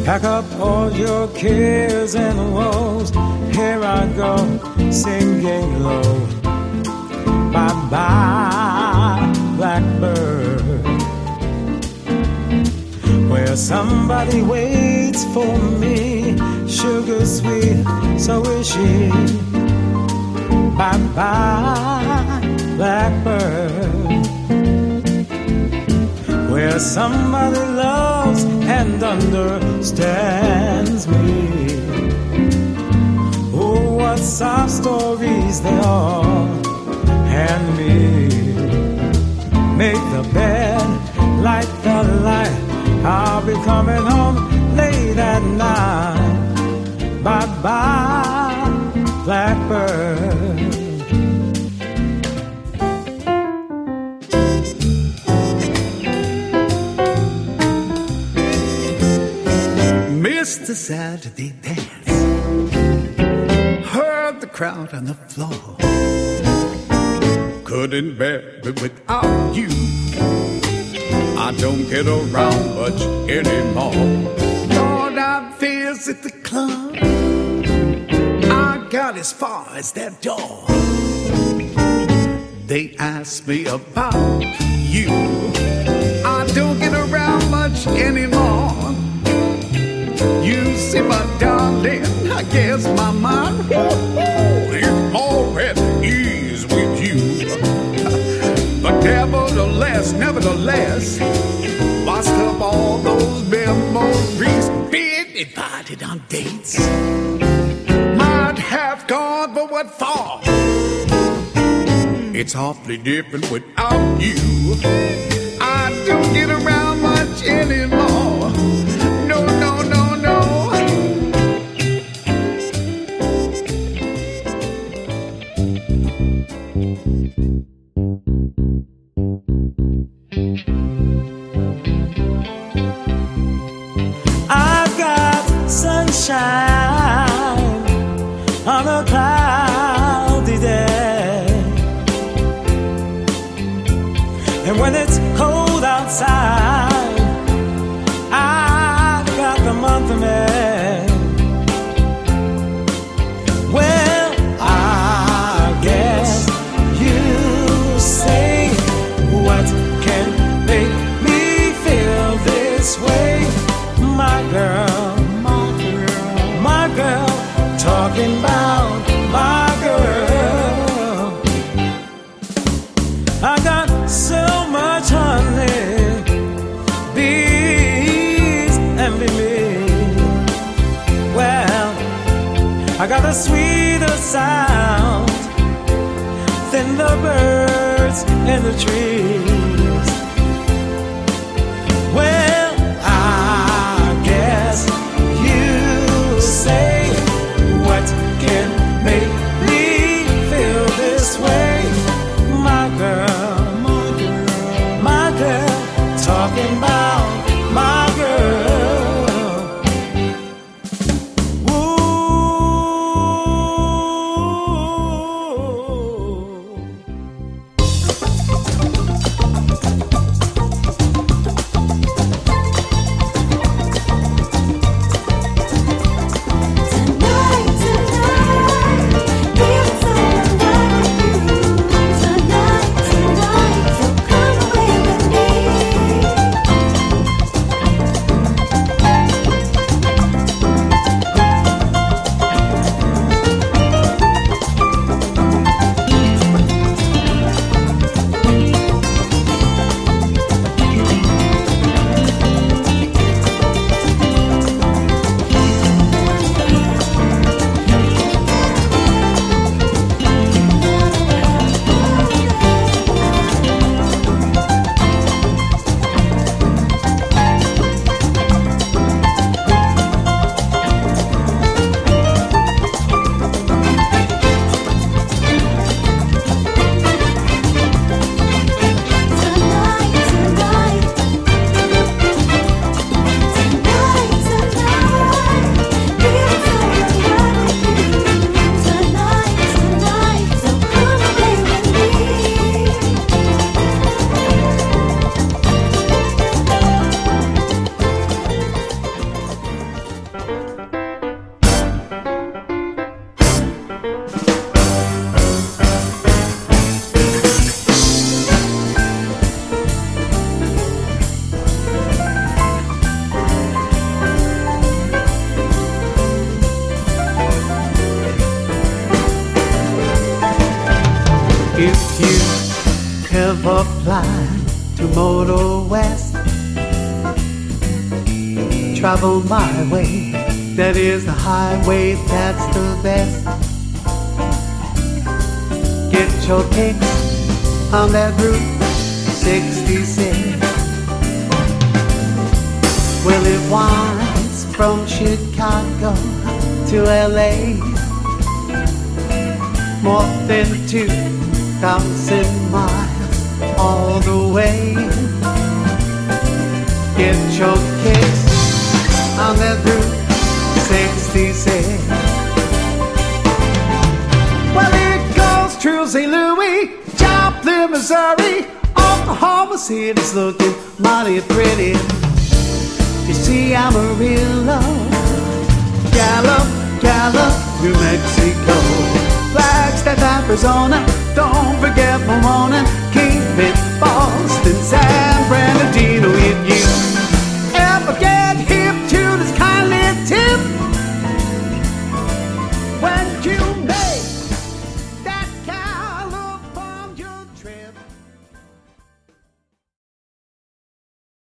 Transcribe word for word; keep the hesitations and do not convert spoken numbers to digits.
Pack up all your cares and woes. Here I go, singing low. Bye-bye, blackbird. Where somebody waits for me, sugar sweet, so is she. Bye-bye, blackbird. Where somebody loves and understands me. Oh, what sob stories they all hand me. Make the bed, light the light. I'll be coming home late at night. Bye-bye, blackbird. Missed the Saturday dance. Heard the crowd on the floor. Couldn't bear it without you. I don't get around much anymore. Lord, I visit the club. I got as far as that door. They ask me about you. I don't get around much anymore. You see, my darling, I guess my mind is more at ease with you. But nevertheless, nevertheless, lost up all those memories. Being invited on dates, might have gone, but what for? It's awfully different without you. I don't get around much anymore. No, no, no, no. I've got sunshine on a cloudy day, and when it's cold outside, I've got the month of May. Well, I guess you say, what can make me feel this way? My girl, my girl, my girl, talking about my girl. I got so much honey, bees envy me. Well, I got a sweeter sound than the birds in the trees. Well, I guess you say, what can make me feel this way? My girl, my girl, my girl, talking about my girl. Ooh. you ever fly to Motor West? Travel my way, that is the highway that's the best. Get your kicks on that Route sixty-six. Well, it winds from Chicago to L A, more than two thousand miles all the way. Get your kicks on that Route sixty-six. Well, it goes through Saint Louis, Joplin, Missouri. Oklahoma City's looking mighty pretty. You see, Amarillo, Gallup, Gallup, New Mexico, Flagstaff, Arizona. Don't forget Pomona, keep it Boston, San Bernardino.